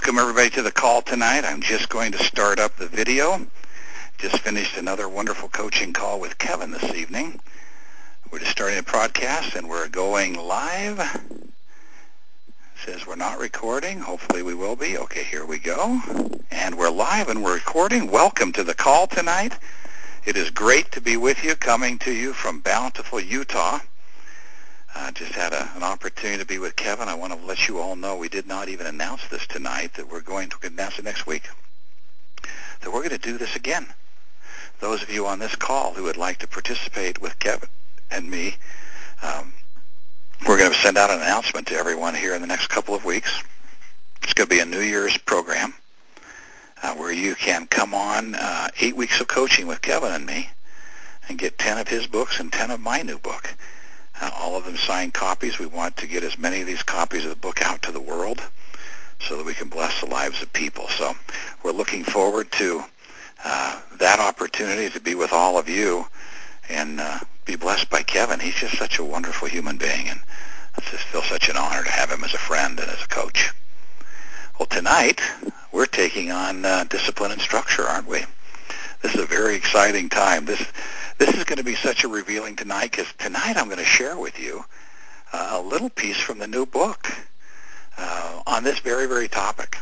Welcome everybody to the call tonight. I'm just going to start up the video. Just finished another wonderful coaching call with Kevin this evening. We're just starting a podcast and we're going live. It says we're not recording. Hopefully we will be. Okay, here we go. And we're live and we're recording. Welcome to the call tonight. It is great to be with you, coming to you from Bountiful, Utah. Just had an opportunity to be with Kevin. I want to let you all know we did not even announce this tonight, that we're going to announce it next week. That we're going to do this again. Those of you on this call who would like to participate with Kevin and me, we're going to send out an announcement to everyone here in the next couple of weeks. It's going to be a New Year's program where you can come on 8 weeks of coaching with Kevin and me and get 10 of his books and 10 of my new book. All of them signed copies. We want to get as many of these copies of the book out to the world so that we can bless the lives of people. So we're looking forward to that opportunity to be with all of you and be blessed by Kevin. He's just such a wonderful human being, and it just feels such an honor to have him as a friend and as a coach. Well, tonight we're taking on discipline and structure, aren't we? This is a very exciting time. This is going to be such a revealing tonight, because tonight I'm going to share with you a little piece from the new book on this very, very topic.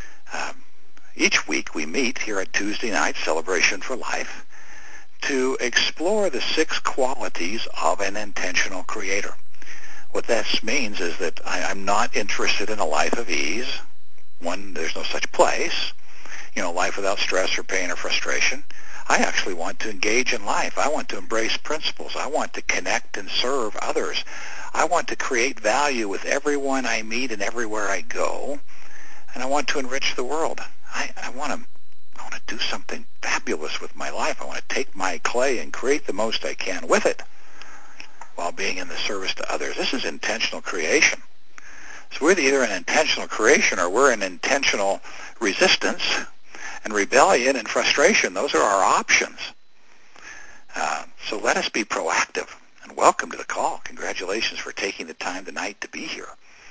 Each week we meet here at Tuesday night, Celebration for Life, to explore the 6 qualities of an intentional creator. What that means is that I'm not interested in a life of ease. One, there's no such place. Life without stress or pain or frustration. I actually want to engage in life. I want to embrace principles. I want to connect and serve others. I want to create value with everyone I meet and everywhere I go. And I want to enrich the world. I want to do something fabulous with my life. I want to take my clay and create the most I can with it while being in the service to others. This is intentional creation. So we're either an intentional creation or we're an intentional resistance and rebellion and frustration. Those are our options. So let us be proactive. And welcome to the call. Congratulations for taking the time tonight to be here.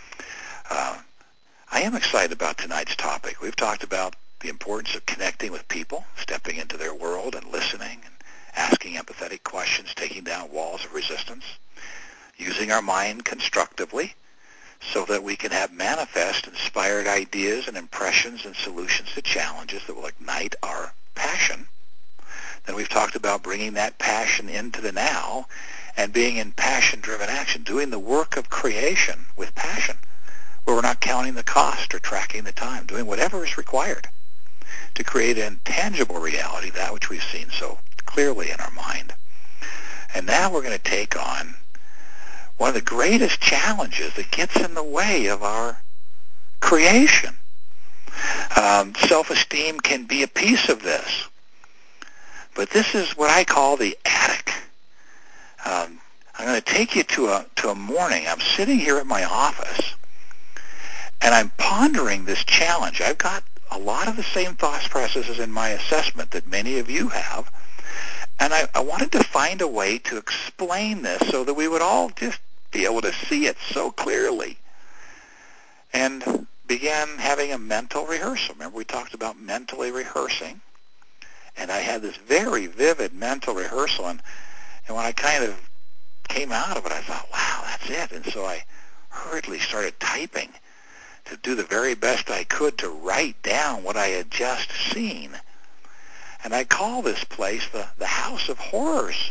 I am excited about tonight's topic. We've talked about the importance of connecting with people, stepping into their world and listening and asking empathetic questions, taking down walls of resistance, using our mind constructively so that we can have manifest inspired ideas and impressions and solutions to challenges that will ignite our passion. Then we've talked about bringing that passion into the now and being in passion-driven action, doing the work of creation with passion, where we're not counting the cost or tracking the time, doing whatever is required to create an intangible reality, that which we've seen so clearly in our mind. And now we're going to take on one of the greatest challenges that gets in the way of our creation. Self-esteem can be a piece of this. But this is what I call the attic. I'm going to take you to a morning. I'm sitting here at my office, and I'm pondering this challenge. I've got a lot of the same thought processes in my assessment that many of you have. And I wanted to find a way to explain this so that we would all just be able to see it so clearly, and began having a mental rehearsal. Remember, we talked about mentally rehearsing, and I had this very vivid mental rehearsal, and when I kind of came out of it, I thought, wow, that's it. And so I hurriedly started typing to do the very best I could to write down what I had just seen. And I call this place the House of Horrors.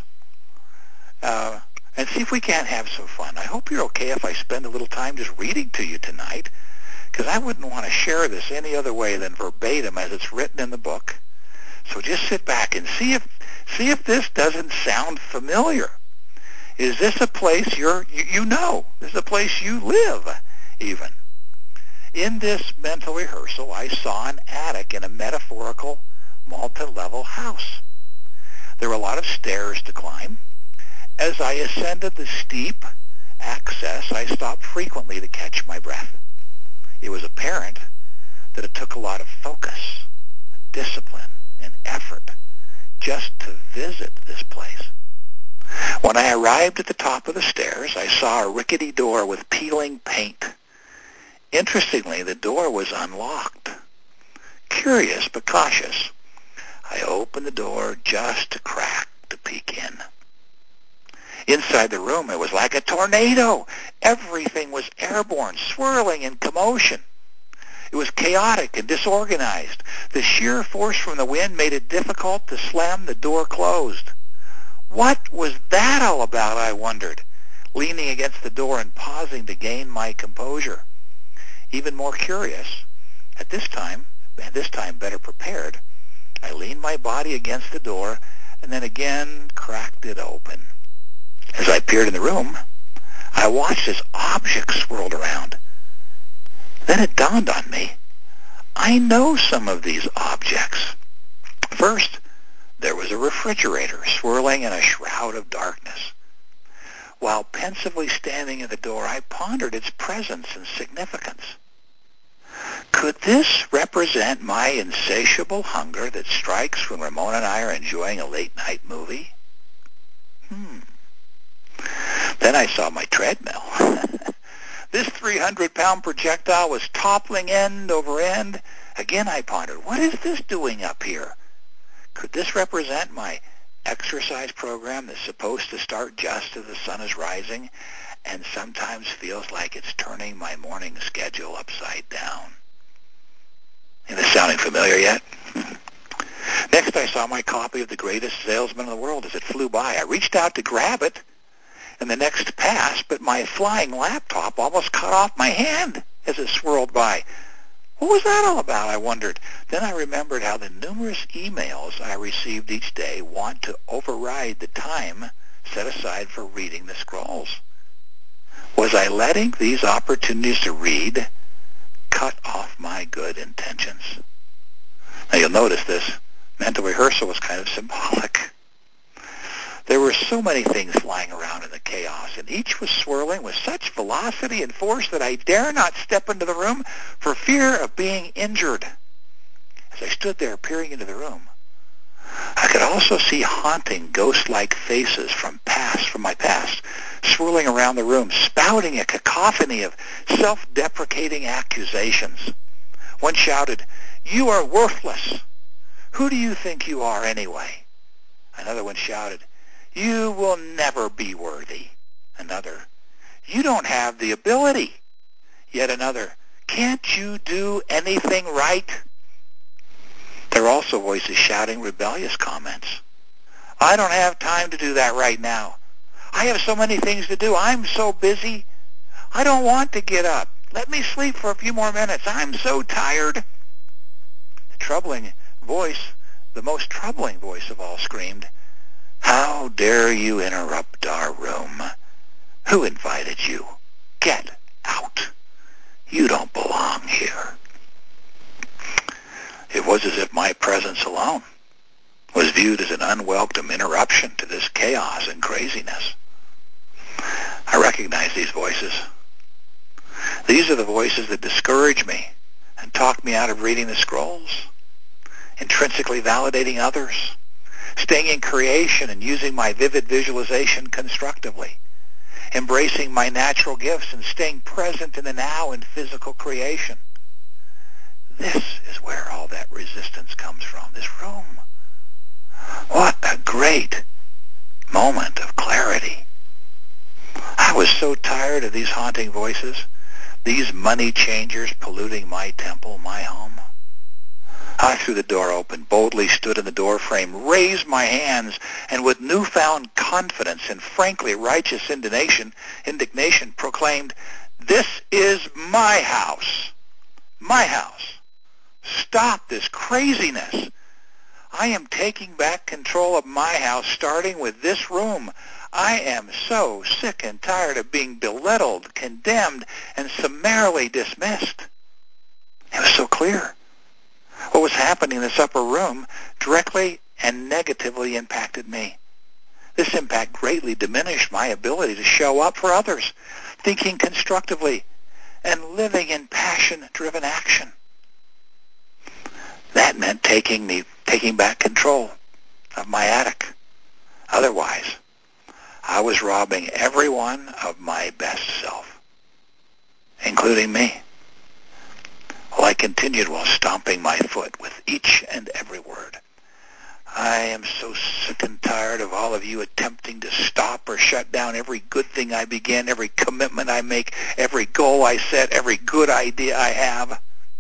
And see if we can't have some fun. I hope you're okay if I spend a little time just reading to you tonight, because I wouldn't want to share this any other way than verbatim as it's written in the book. So just sit back and see if this doesn't sound familiar. Is this a place you know? This is a place you live, even. In this mental rehearsal, I saw an attic in a metaphorical multi-level house. There were a lot of stairs to climb. As I ascended the steep access, I stopped frequently to catch my breath. It was apparent that it took a lot of focus, discipline, and effort just to visit this place. When I arrived at the top of the stairs, I saw a rickety door with peeling paint. Interestingly, the door was unlocked. Curious but cautious, I opened the door just a crack to peek in. Inside the room, it was like a tornado. Everything was airborne, swirling in commotion. It was chaotic and disorganized. The sheer force from the wind made it difficult to slam the door closed. What was that all about, I wondered, leaning against the door and pausing to gain my composure. Even more curious, at this time better prepared, I leaned my body against the door and then again cracked it open. As I peered in the room, I watched as objects swirled around. Then it dawned on me, I know some of these objects. First, there was a refrigerator swirling in a shroud of darkness. While pensively standing at the door, I pondered its presence and significance. Could this represent my insatiable hunger that strikes when Ramona and I are enjoying a late-night movie? Then I saw my treadmill. This 300-pound projectile was toppling end over end. Again, I pondered, what is this doing up here? Could this represent my exercise program that's supposed to start just as the sun is rising and sometimes feels like it's turning my morning schedule upside down? Is this sounding familiar yet? Next, I saw my copy of The Greatest Salesman in the World as it flew by. I reached out to grab it in the next pass, but my flying laptop almost cut off my hand as it swirled by. What was that all about, I wondered. Then I remembered how the numerous emails I received each day want to override the time set aside for reading the scrolls. Was I letting these opportunities to read cut off my good intentions? Now you'll notice this mental rehearsal was kind of symbolic. There were so many things flying around in the chaos, and each was swirling with such velocity and force that I dare not step into the room for fear of being injured. As I stood there peering into the room, I could also see haunting, ghost-like faces from my past, swirling around the room, spouting a cacophony of self-deprecating accusations. One shouted, "You are worthless. Who do you think you are anyway?" Another one shouted, "You will never be worthy." Another, "You don't have the ability." Yet another, "Can't you do anything right?" There were also voices shouting rebellious comments. "I don't have time to do that right now. I have so many things to do. I'm so busy. I don't want to get up. Let me sleep for a few more minutes. I'm so tired." The most troubling voice of all screamed, "How dare you interrupt our room? Who invited you? Get out. You don't belong here." It was as if my presence alone was viewed as an unwelcome interruption to this chaos and craziness. I recognize these voices. These are the voices that discourage me and talk me out of reading the scrolls, intrinsically validating others, staying in creation and using my vivid visualization constructively, embracing my natural gifts and staying present in the now in physical creation. This is where all that resistance comes from, this room. What a great moment of clarity. I was so tired of these haunting voices, these money changers polluting my temple, my home. I threw the door open, boldly stood in the doorframe, raised my hands, and with newfound confidence and frankly righteous indignation proclaimed, "This is my house. My house. Stop this craziness. I am taking back control of my house, starting with this room. I am so sick and tired of being belittled, condemned, and summarily dismissed." It was so clear. What was happening in this upper room directly and negatively impacted me. This impact greatly diminished my ability to show up for others, thinking constructively, and living in passion-driven action. That meant taking back control of my attic. Otherwise, I was robbing everyone of my best self, including me. Like continued while stomping my foot with each and every word. I am so sick and tired of all of you attempting to stop or shut down every good thing I begin, every commitment I make, every goal I set, every good idea I have.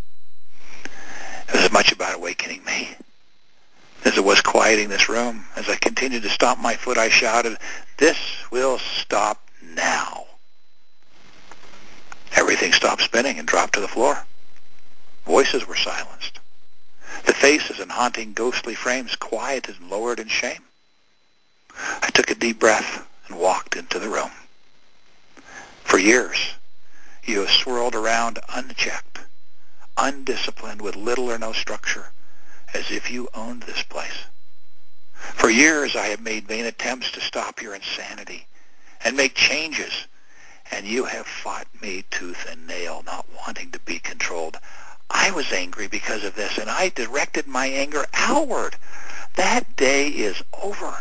It was as much about awakening me as it was quieting this room. As I continued to stomp my foot, I shouted, "This will stop now." Everything stopped spinning and dropped to the floor. Voices were silenced. The faces in haunting ghostly frames quieted and lowered in shame. I took a deep breath and walked into the room. For years, you have swirled around unchecked, undisciplined, with little or no structure, as if you owned this place. For years, I have made vain attempts to stop your insanity and make changes, and you have fought me tooth and nail, not wanting to be controlled. I was angry because of this, and I directed my anger outward. That day is over.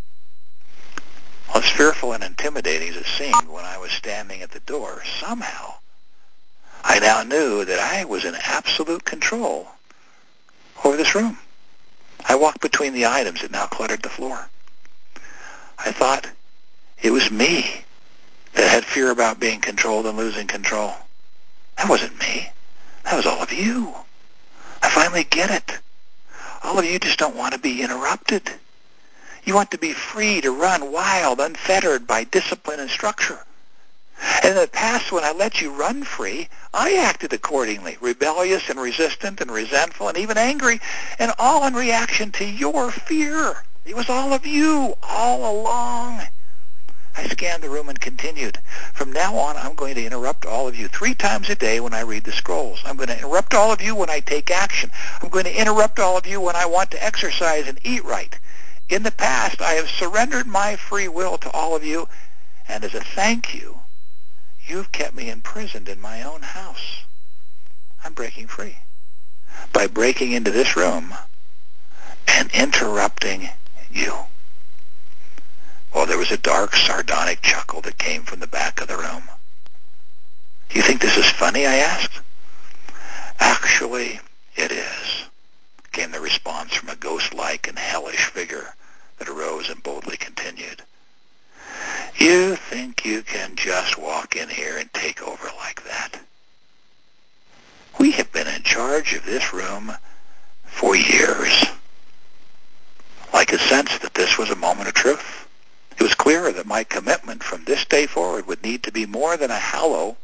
As fearful and intimidating as it seemed when I was standing at the door, somehow I now knew that I was in absolute control over this room. I walked between the items that now cluttered the floor. I thought it was me that had fear about being controlled and losing control. That wasn't me. That was all of you. I finally get it. All of you just don't want to be interrupted. You want to be free to run wild, unfettered by discipline and structure. And in the past, when I let you run free, I acted accordingly, rebellious and resistant and resentful and even angry, and all in reaction to your fear. It was all of you, all along. I scanned the room and continued. From now on, I'm going to interrupt all of you 3 times a day when I read the scrolls. I'm going to interrupt all of you when I take action. I'm going to interrupt all of you when I want to exercise and eat right. In the past, I have surrendered my free will to all of you, and as a thank you, you've kept me imprisoned in my own house. I'm breaking free by breaking into this room and interrupting you. Well, there was a dark, sardonic chuckle that came from the back of the room. "You think this is funny?" I asked. "Actually, it is," came the response from a ghost-like and hellish figure that arose and boldly continued. "You think you can just walk in here and take over like that? We have been in charge of this room for years." I could sense that this was a moment of truth. It was clear that my commitment from this day forward would need to be more than a hollow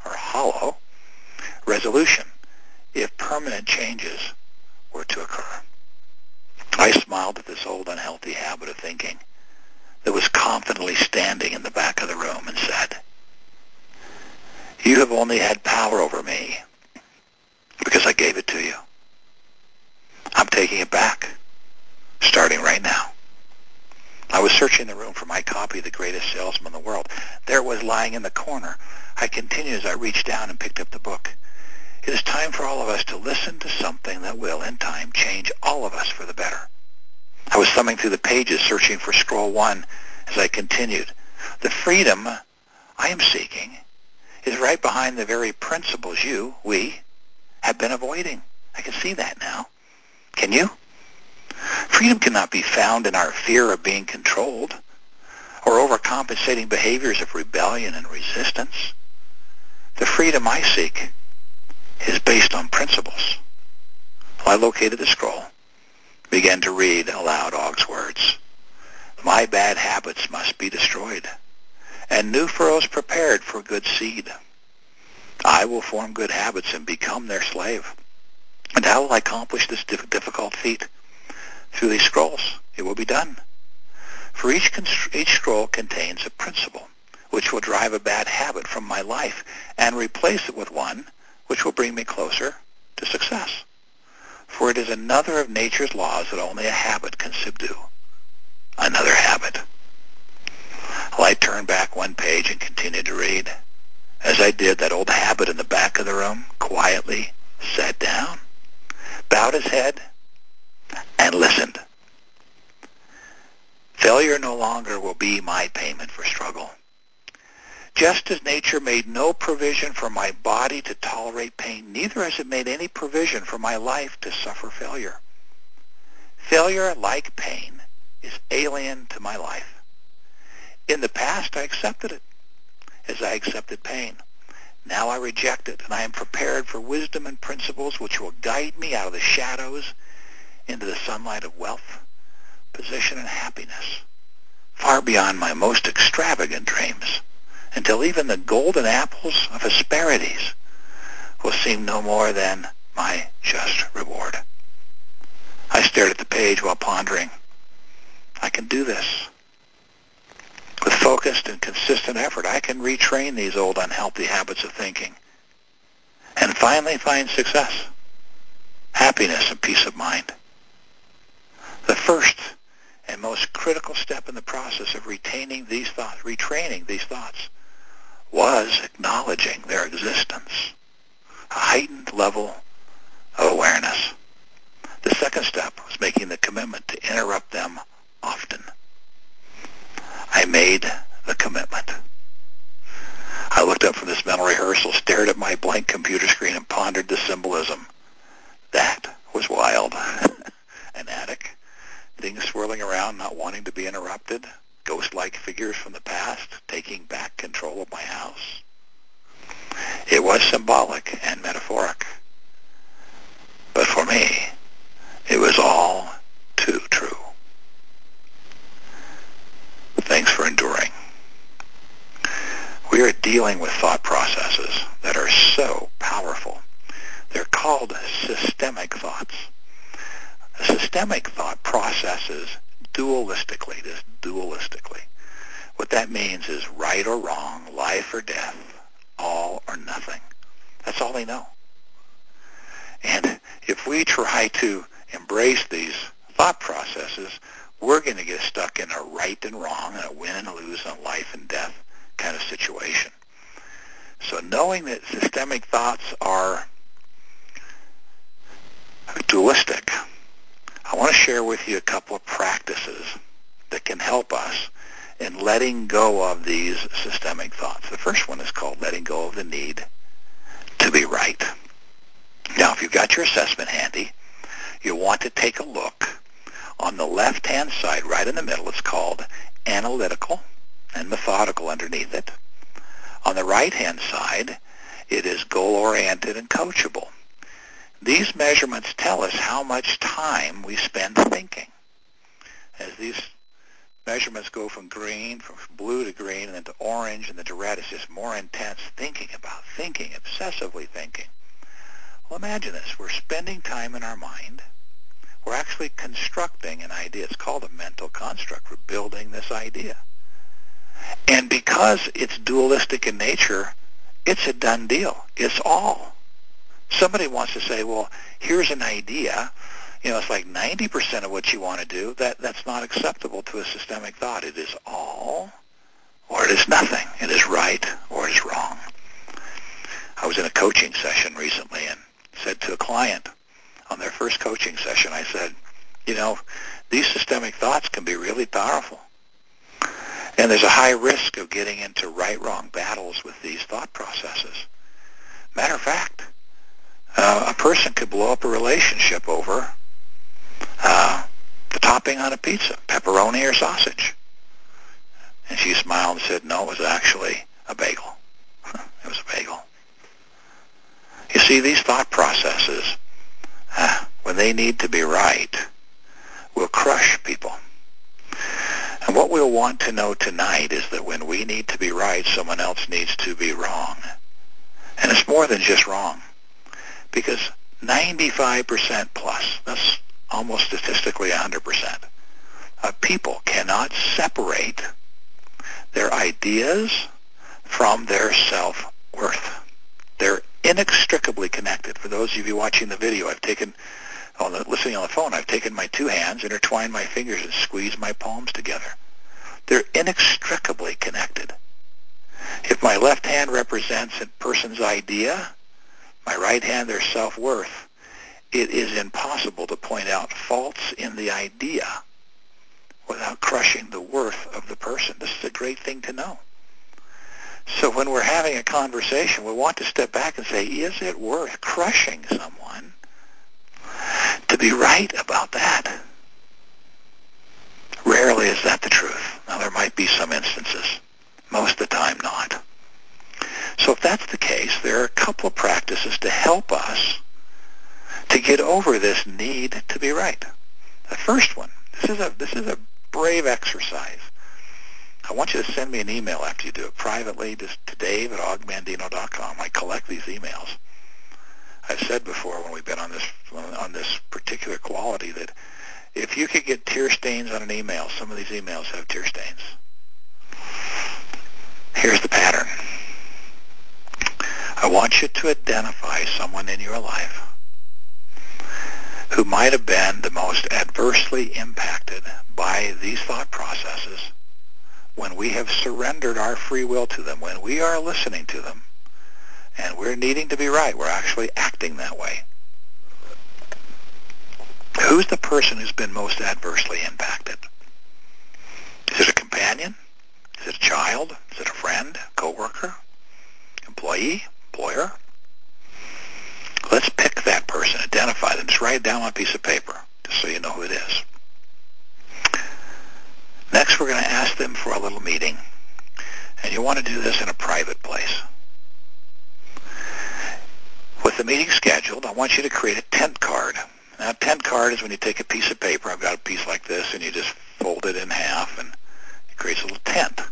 resolution if permanent changes were to occur. I smiled at this old unhealthy habit of thinking that was confidently standing in the back of the room and said, "You have only had power over me because I gave it to you. I'm taking it back, starting right now." I was searching the room for my copy of The Greatest Salesman in the World. There it was, lying in the corner. I continued as I reached down and picked up the book. It is time for all of us to listen to something that will, in time, change all of us for the better. I was thumbing through the pages, searching for scroll 1 as I continued. The freedom I am seeking is right behind the very principles we, have been avoiding. I can see that now. Can you? Freedom cannot be found in our fear of being controlled or overcompensating behaviors of rebellion and resistance. The freedom I seek is based on principles. I located the scroll, began to read aloud Og's words. "My bad habits must be destroyed, and new furrows prepared for good seed. I will form good habits and become their slave. And how will I accomplish this difficult feat? Through these scrolls, it will be done. For each scroll contains a principle which will drive a bad habit from my life and replace it with one which will bring me closer to success. For it is another of nature's laws that only a habit can subdue. Another habit." Well, I turned back one page and continued to read. As I did, that old habit in the back of the room quietly sat down, bowed his head, and listened. "Failure no longer will be my payment for struggle. Just as nature made no provision for my body to tolerate pain, neither has it made any provision for my life to suffer failure. Failure, like pain, is alien to my life. In the past, I accepted it as I accepted pain. Now I reject it, and I am prepared for wisdom and principles which will guide me out of the shadows into the sunlight of wealth, position, and happiness, far beyond my most extravagant dreams, until even the golden apples of Hesperides will seem no more than my just reward. I stared at the page while pondering. I can do this. With focused and consistent effort, I can retrain these old unhealthy habits of thinking and finally find success, happiness, and peace of mind. The first and most critical step in the process of retraining these thoughts, was acknowledging their existence, a heightened level of awareness. The second step was making the commitment to interrupt them often. I made the commitment. I looked up from this mental rehearsal, stared at my blank computer screen, and pondered the symbolism. That was wild. An attic, things swirling around, not wanting to be interrupted, ghost-like figures from the past taking back control of my house. It was symbolic and metaphoric. But for me, it was all too true. Thanks for enduring. We are dealing with thought processes that are so powerful. They're called systemic thoughts. A systemic thought processes dualistically. What that means is right or wrong, life or death, all or nothing. That's all they know. And if we try to embrace these thought processes, we're going to get stuck in a right and wrong and a win and lose and a life and death kind of situation. So knowing that systemic thoughts are dualistic, I want to share with you a couple of practices that can help us in letting go of these systemic thoughts. The first one is called letting go of the need to be right. Now, if you've got your assessment handy, you'll want to take a look. On the left-hand side, right in the middle, it's called analytical and methodical underneath it. On the right-hand side, it is goal-oriented and coachable. These measurements tell us how much time we spend thinking. As these measurements go from blue to green, and then to orange, and then to red, it's just more intense thinking, obsessively thinking. Well, imagine this. We're spending time in our mind. We're actually constructing an idea. It's called a mental construct. We're building this idea. And because it's dualistic in nature, it's a done deal. It's all. Somebody wants to say, well, here's an idea. It's like 90% of what you want to do. That's not acceptable to a systemic thought. It is all or it is nothing. It is right or it is wrong. I was in a coaching session recently and said to a client on their first coaching session, I said, these systemic thoughts can be really powerful. And there's a high risk of getting into right-wrong battles with these thought processes. Matter of fact, a person could blow up a relationship over the topping on a pizza, pepperoni or sausage. And she smiled and said, no, it was actually a bagel. It was a bagel. You see, these thought processes, when they need to be right, will crush people. And what we'll want to know tonight is that when we need to be right, someone else needs to be wrong. And it's more than just wrong. Because 95% plus, that's almost statistically 100%, of people cannot separate their ideas from their self-worth. They're inextricably connected. For those of you watching the video, listening on the phone, I've taken my two hands, intertwined my fingers, and squeezed my palms together. They're inextricably connected. If my left hand represents a person's idea, my right hand their self-worth, it is impossible to point out faults in the idea without crushing the worth of the person. This is a great thing to know. So when we're having a conversation, we want to step back and say, is it worth crushing someone to be right about that? Rarely is that the truth. Now, there might be some instances. Most of the time, not. So if that's the case, there are a couple of practices to help us to get over this need to be right. The first one, this is a brave exercise. I want you to send me an email after you do it privately, just to dave@ogmandino.com. I collect these emails. I've said before when we've been on this particular quality that if you could get tear stains on an email, some of these emails have tear stains. Here's the pattern. I want you to identify someone in your life who might have been the most adversely impacted by these thought processes when we have surrendered our free will to them, when we are listening to them, and we're needing to be right. We're actually acting that way. Who's the person who's been most adversely impacted? Is it a companion? Is it a child? Is it a friend, coworker, employee, employer? Let's pick that person, identify them, just write it down on a piece of paper, just so you know who it is. Next, we're going to ask them for a little meeting, and you want to do this in a private place. With the meeting scheduled, I want you to create a tent card. Now, a tent card is when you take a piece of paper, I've got a piece like this, and you just fold it in half, and it creates a little tent.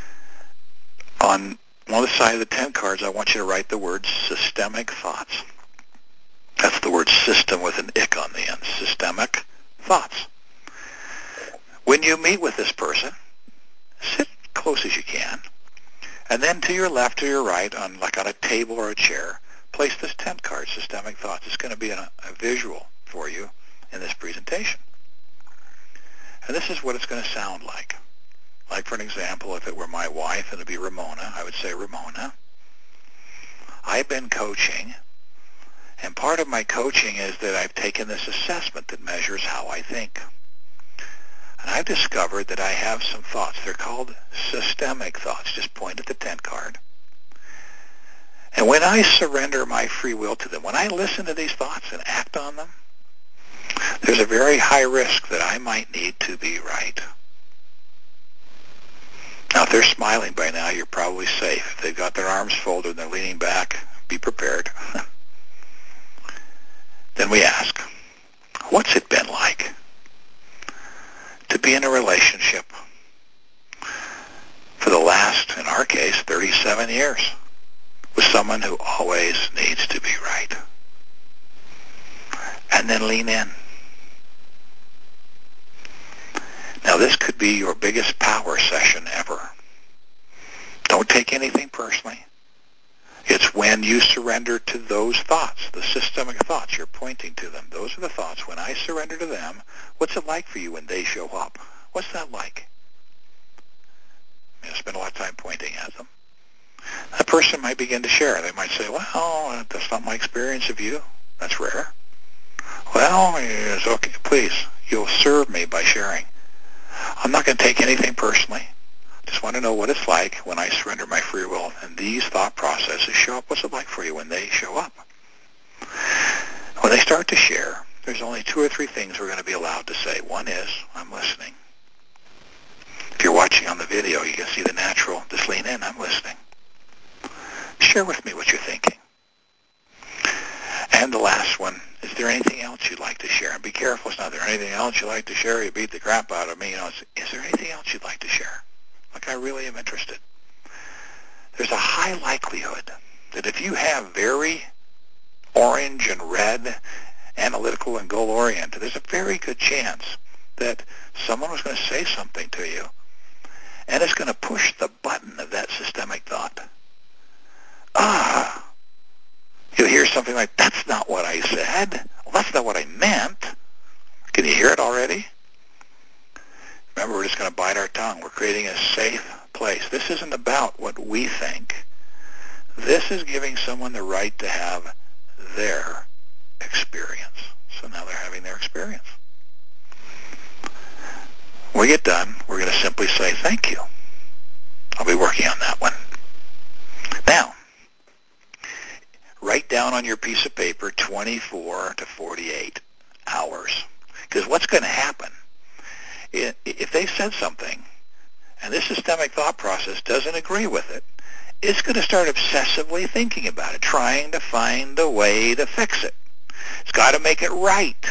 On one side of the tent cards, I want you to write the word systemic thoughts. That's the word system with an ick on the end, systemic thoughts. When you meet with this person, sit close as you can, and then to your left or your right, on a table or a chair, place this tent card, systemic thoughts. It's going to be a visual for you in this presentation. And this is what it's going to sound like. Like, for an example, if it were my wife, it would be Ramona. I would say, Ramona, I've been coaching, and part of my coaching is that I've taken this assessment that measures how I think. And I've discovered that I have some thoughts. They're called systemic thoughts. Just point at the tent card. And when I surrender my free will to them, when I listen to these thoughts and act on them, there's a very high risk that I might need to be right. Now, if they're smiling by now, you're probably safe. If they've got their arms folded and they're leaning back, be prepared. Then we ask, what's it been like to be in a relationship for the last, in our case, 37 years with someone who always needs to be right? And then lean in. Now, this could be your biggest power session ever. Don't take anything personally. It's when you surrender to those thoughts, the systemic thoughts, you're pointing to them. Those are the thoughts. When I surrender to them, what's it like for you when they show up? What's that like? You spend a lot of time pointing at them. That person might begin to share. They might say, well, that's not my experience of you. That's rare. Well, it's okay. Please, you'll serve me by sharing. I'm not going to take anything personally. I just want to know what it's like when I surrender my free will and these thought processes show up. What's it like for you when they show up? When they start to share, there's only 2 or 3 things we're going to be allowed to say. One is, I'm listening. If you're watching on the video, you can see the natural, just lean in, I'm listening. Share with me what you're thinking. And the last one, is there anything else you'd like to share? And be careful, it's not, is there anything else you'd like to share? You beat the crap out of me. Is there anything else you'd like to share? Like, I really am interested. There's a high likelihood that if you have very orange and red, analytical and goal-oriented, there's a very good chance that someone was going to say something to you, and it's going to push the button of that systemic thought. You'll hear something like, that's not what I said. Well, that's not what I meant. Can you hear it already? Remember, we're just going to bite our tongue. We're creating a safe place. This isn't about what we think. This is giving someone the right to have their experience. So now they're having their experience. When we get done, we're going to simply say, thank you. I'll be working on that one. on your piece of paper 24 to 48 hours. Because what's going to happen, if they've said something and this systemic thought process doesn't agree with it, it's going to start obsessively thinking about it, trying to find a way to fix it. It's got to make it right.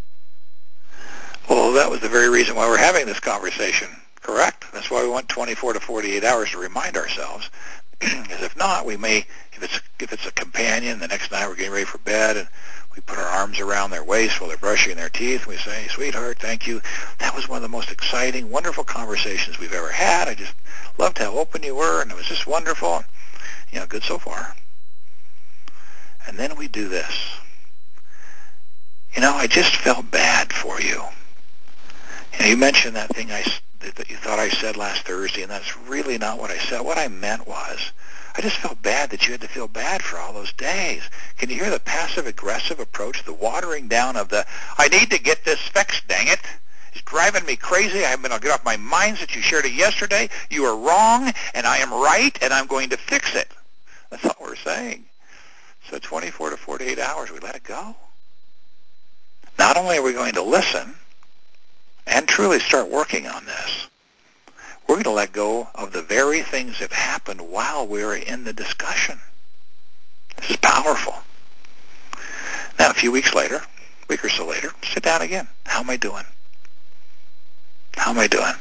Well, that was the very reason why we're having this conversation, correct? That's why we want 24 to 48 hours to remind ourselves. Because if not, we may, if it's a companion, the next night we're getting ready for bed and we put our arms around their waist while they're brushing their teeth, and we say, sweetheart, thank you. That was one of the most exciting, wonderful conversations we've ever had. I just loved how open you were, and it was just wonderful. You know, good so far. And then we do this. You know, I just felt bad for you. And you mentioned that thing that you thought I said last Thursday, and that's really not what I said. What I meant was, I just felt bad that you had to feel bad for all those days. Can you hear the passive-aggressive approach, the watering down of the, I need to get this fixed, dang it. It's driving me crazy. I'm going to get off my mind that you shared it yesterday. You are wrong, and I am right, and I'm going to fix it. That's all we're saying. So 24 to 48 hours, we let it go. Not only are we going to listen and truly start working on this, we're going to let go of the very things that happened while we were in the discussion. This is powerful. Now, a few weeks later, a week or so later, sit down again. How am I doing? How am I doing?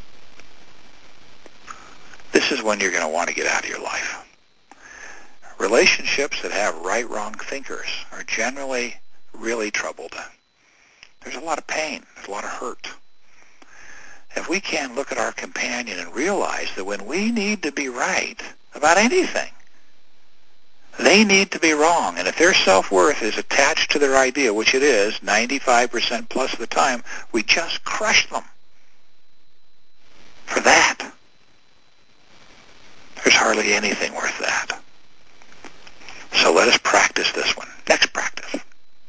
This is when you're going to want to get out of your life. Relationships that have right-wrong thinkers are generally really troubled. There's a lot of pain. There's a lot of hurt. If we can't look at our companion and realize that when we need to be right about anything, they need to be wrong. And if their self-worth is attached to their idea, which it is 95% plus of the time, we just crush them for that. There's hardly anything worth that. So let us practice this one. Next practice.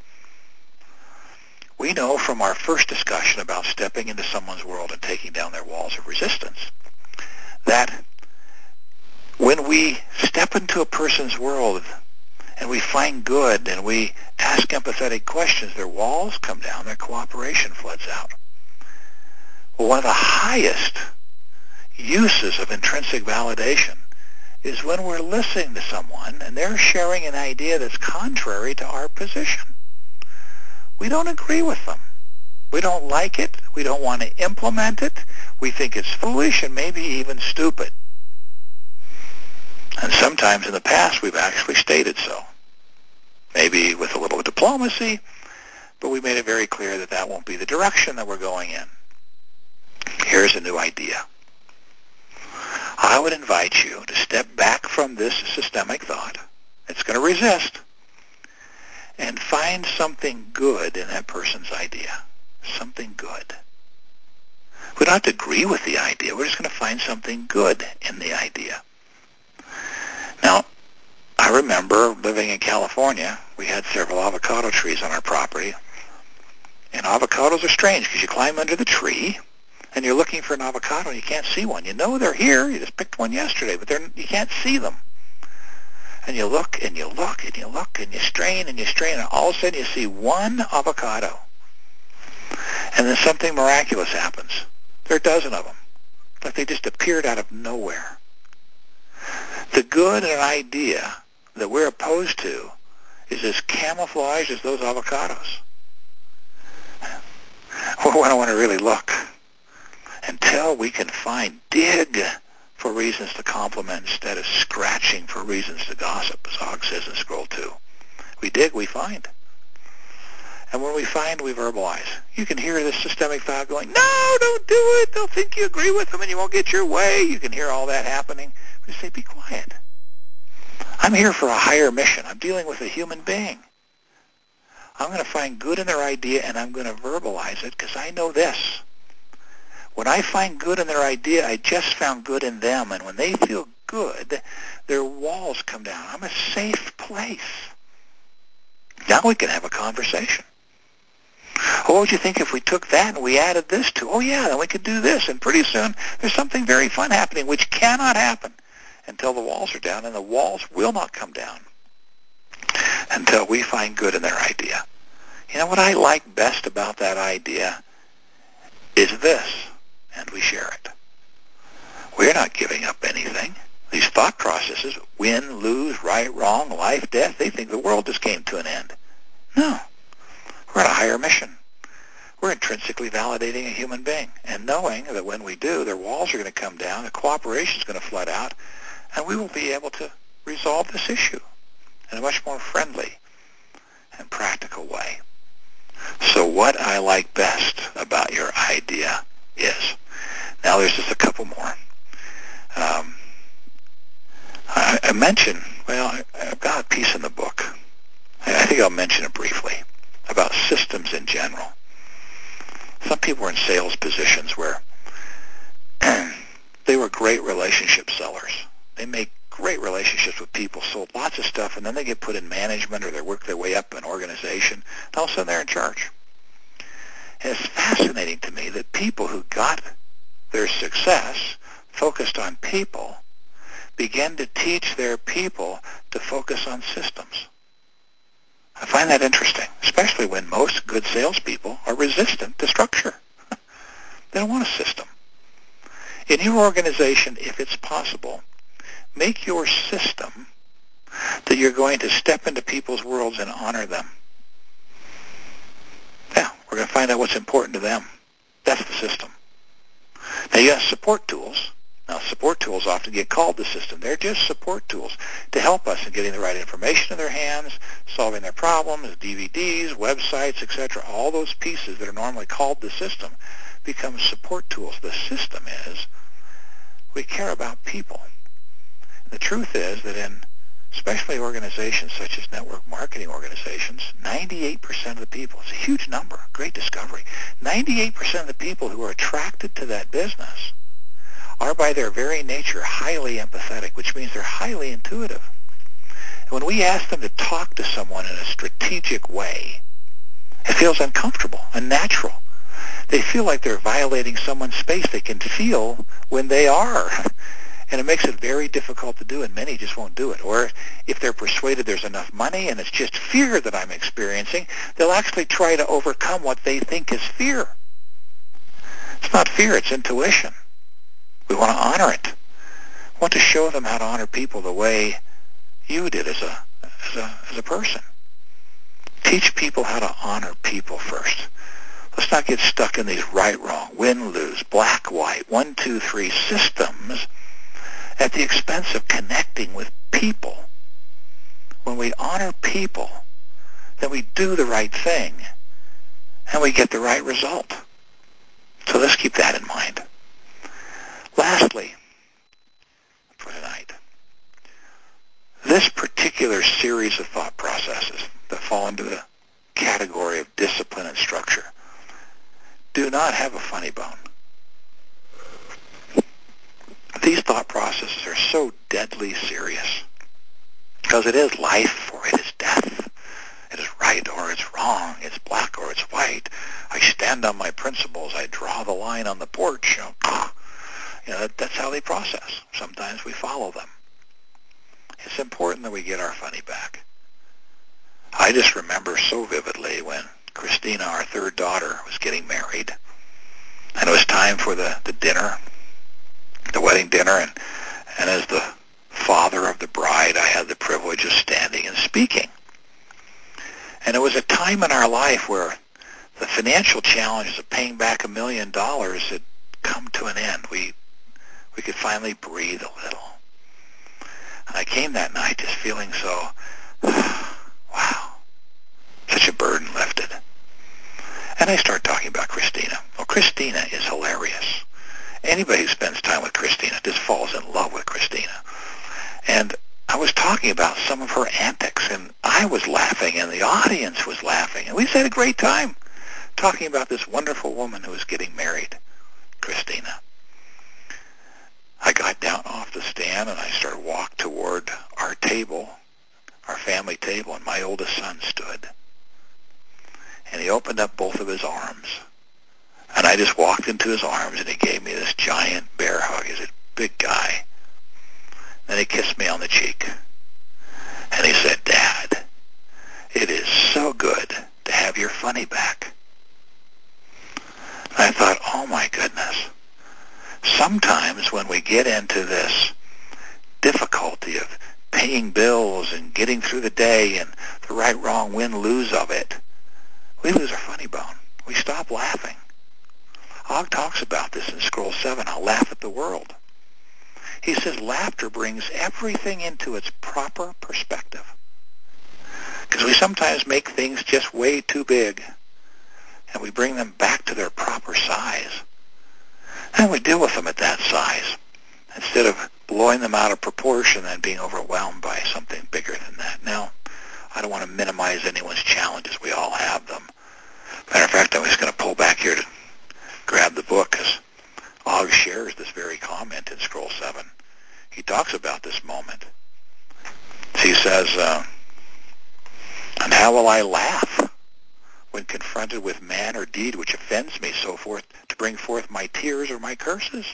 We know from our first discussion about stepping into someone's world and taking down their walls of resistance that when we step into a person's world and we find good and we ask empathetic questions, their walls come down, their cooperation floods out. Well, one of the highest uses of intrinsic validation is when we're listening to someone and they're sharing an idea that's contrary to our position. We don't agree with them. We don't like it. We don't want to implement it. We think it's foolish and maybe even stupid. And sometimes in the past we've actually stated so. Maybe with a little diplomacy, but we made it very clear that that won't be the direction that we're going in. Here's a new idea. I would invite you to step back from this systemic thought. It's going to resist. And find something good in that person's idea. Something good. We don't have to agree with the idea. We're just going to find something good in the idea. Now, I remember living in California. We had several avocado trees on our property. And avocados are strange because you climb under the tree and you're looking for an avocado and you can't see one. You know they're here. You just picked one yesterday, but you can't see them. And you look and you look and you look and you strain and you strain, and all of a sudden you see one avocado. And then something miraculous happens. There are a dozen of them. Like they just appeared out of nowhere. The good in an idea that we're opposed to is as camouflaged as those avocados. We don't want to really look until we can dig for reasons to compliment instead of scratching for reasons to gossip, as Og says in Scroll 2. We dig, we find. And when we find, we verbalize. You can hear this systemic thought going, no, don't do it. They'll think you agree with them and you won't get your way. You can hear all that happening. We say, be quiet. I'm here for a higher mission. I'm dealing with a human being. I'm going to find good in their idea and I'm going to verbalize it because I know this. When I find good in their idea, I just found good in them. And when they feel good, their walls come down. I'm a safe place. Now we can have a conversation. Oh, what would you think if we took that and we added this to? Oh, yeah, then we could do this. And pretty soon there's something very fun happening, which cannot happen until the walls are down, and the walls will not come down until we find good in their idea. You know what I like best about that idea is this, and we share it. We're not giving up anything. These thought processes, win, lose, right, wrong, life, death, they think the world just came to an end. No. We're on a higher mission. We're intrinsically validating a human being and knowing that when we do, their walls are going to come down, the cooperation is going to flood out, and we will be able to resolve this issue in a much more friendly and practical way. So what I like best about your idea is, now there's just a couple more. I mentioned, well, I've got a piece in the book. I think I'll mention it briefly about systems in general. Some people were in sales positions where they were great relationship sellers. They made great relationships with people, sold lots of stuff, and then they get put in management or they work their way up an organization, and all of a sudden they're in charge. And it's fascinating to me that people who got their success focused on people began to teach their people to focus on systems. I find that interesting, especially when most good salespeople are resistant to structure. They don't want a system. In your organization, if it's possible, make your system that you're going to step into people's worlds and honor them. Yeah, we're going to find out what's important to them. That's the system. Now, you have support tools. Now, support tools often get called the system. They're just support tools to help us in getting the right information in their hands, solving their problems, DVDs, websites, etc. All those pieces that are normally called the system become support tools. The system is we care about people. The truth is that in especially organizations such as network marketing organizations, 98% of the people, it's a huge number, great discovery, 98% of the people who are attracted to that business are by their very nature highly empathetic, which means they're highly intuitive. And when we ask them to talk to someone in a strategic way, it feels uncomfortable, unnatural. They feel like they're violating someone's space. They can feel when they are. And it makes it very difficult to do, and many just won't do it. Or if they're persuaded there's enough money and it's just fear that I'm experiencing, they'll actually try to overcome what they think is fear. It's not fear, it's intuition. We want to honor it. We want to show them how to honor people the way you did as a person. Teach people how to honor people first. Let's not get stuck in these right, wrong, win, lose, black, white, 1, 2, 3 systems at the expense of connecting with people. When we honor people, then we do the right thing and we get the right result. So let's keep that in mind. Lastly, for tonight, this particular series of thought processes that fall into the category of discipline and structure do not have a funny bone. These thought processes are so deadly serious because it is life or it is death. It is right or it's wrong. It's black or it's white. I stand on my principles. I draw the line on the porch. That's how they process. Sometimes we follow them. It's important that we get our funny back. I just remember so vividly when Christina, our third daughter, was getting married. And it was time for the dinner, the wedding dinner. And as the father of the bride, I had the privilege of standing and speaking. And it was a time in our life where the financial challenges of paying back $1 million had come to an end. We could finally breathe a little. And I came that night just feeling so, wow, such a burden lifted. And I started talking about Christina. Well, Christina is hilarious. Anybody who spends time with Christina just falls in love with Christina. And I was talking about some of her antics, and I was laughing, and the audience was laughing. And we just had a great time talking about this wonderful woman who was getting married, Christina. I got down off the stand, and I started to walk toward our table, our family table, and my oldest son stood. And he opened up both of his arms. And I just walked into his arms, and he gave me this giant bear hug. He's a big guy. Then he kissed me on the cheek. And he said, "Dad, sometimes when we get into this difficulty of paying bills and getting through the day and the right, wrong, win, lose of it, we lose our funny bone. We stop laughing. Og talks about this in Scroll 7, I'll laugh at the world. He says laughter brings everything into its proper perspective. Because we sometimes make things just way too big, and we bring them back to their proper size. And we deal with them at that size, instead of blowing them out of proportion and being overwhelmed by something bigger than that. Now, I don't want to minimize anyone's challenges. We all have them. Matter of fact, I'm just going to pull back here to grab the book, because Og shares this very comment in Scroll 7. He talks about this moment. He says, and how will I laugh when confronted with man or deed which offends me, so forth, to bring forth my tears or my curses?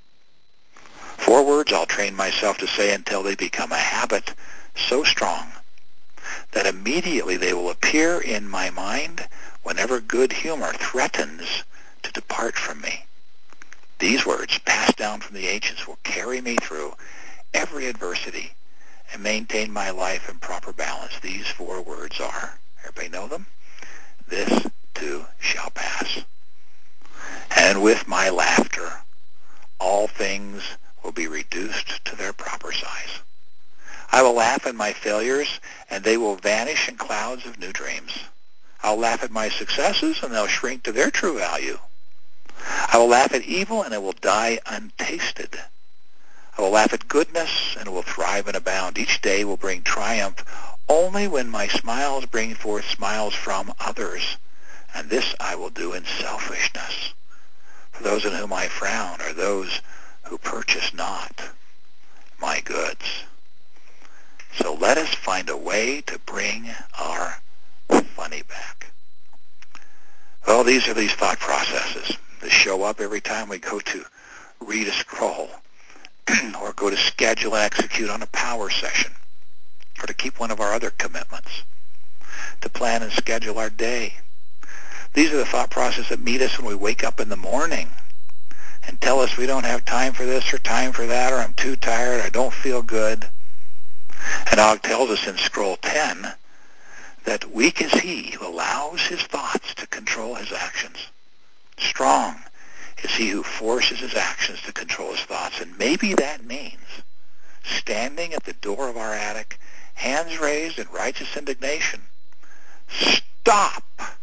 4 words I'll train myself to say until they become a habit so strong that immediately they will appear in my mind whenever good humor threatens to depart from me. These words, passed down from the ancients, will carry me through every adversity and maintain my life in proper balance. These 4 words are, everybody know them? This too shall pass. And with my laughter, all things will be reduced to their proper size. I will laugh at my failures, and they will vanish in clouds of new dreams. I'll laugh at my successes, and they'll shrink to their true value. I will laugh at evil, and it will die untasted. I will laugh at goodness, and it will thrive and abound. Each day will bring triumph only when my smiles bring forth smiles from others, and this I will do in selfishness. For those in whom I frown are those who purchase not my goods. So let us find a way to bring our funny back. Well, these are these thought processes that show up every time we go to read a scroll or go to schedule and execute on a power session, or to keep one of our other commitments, to plan and schedule our day. These are the thought processes that meet us when we wake up in the morning and tell us we don't have time for this or time for that, or I'm too tired, I don't feel good. And Og tells us in Scroll 10 that weak is he who allows his thoughts to control his actions. Strong is he who forces his actions to control his thoughts. And maybe that means standing at the door of our attic, hands raised in righteous indignation. Stop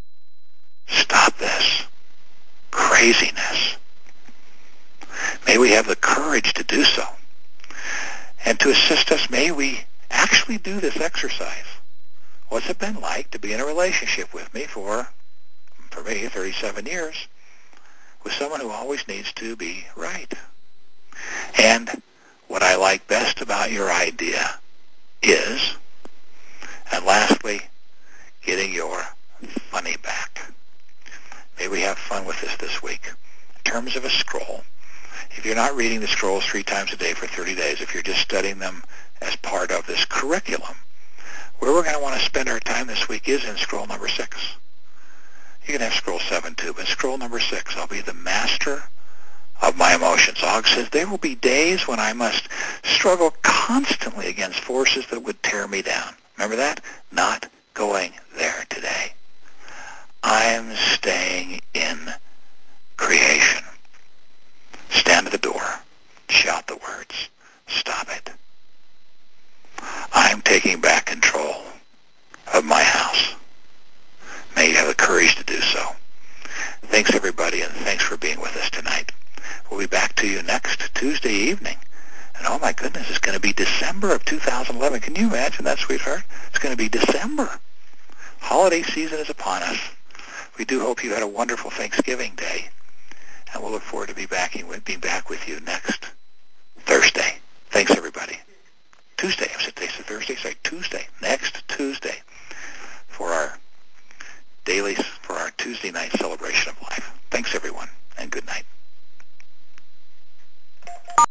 this craziness. May we have the courage to do so. And to assist us, may we actually do this exercise. What's it been like to be in a relationship with me for me, 37 years, with someone who always needs to be right? And what I like best about your idea is, and lastly, getting your funny back. May we have fun with this week. In terms of a scroll, if you're not reading the scrolls 3 times a day for 30 days, if you're just studying them as part of this curriculum, where we're going to want to spend our time this week is in scroll number 6. You can have scroll 7 too, but scroll number 6, I'll be the master of my emotions. Og says, there will be days when I must struggle constantly against forces that would tear me down. Remember that? Not going there today. I'm staying in creation. Stand at the door. Shout the words. Stop it. I'm taking back control of my house. May you have the courage to do so. Thanks, everybody, and thanks for being with us tonight. We'll be back to you next Tuesday evening. And oh, my goodness, it's going to be December of 2011. Can you imagine that, sweetheart? It's going to be December. Holiday season is upon us. We do hope you had a wonderful Thanksgiving Day. And we'll look forward to being back with you next Thursday. Thanks, everybody. Tuesday. I said Thursday. Sorry, Tuesday. Next Tuesday for our Tuesday night celebration of life. Thanks, everyone.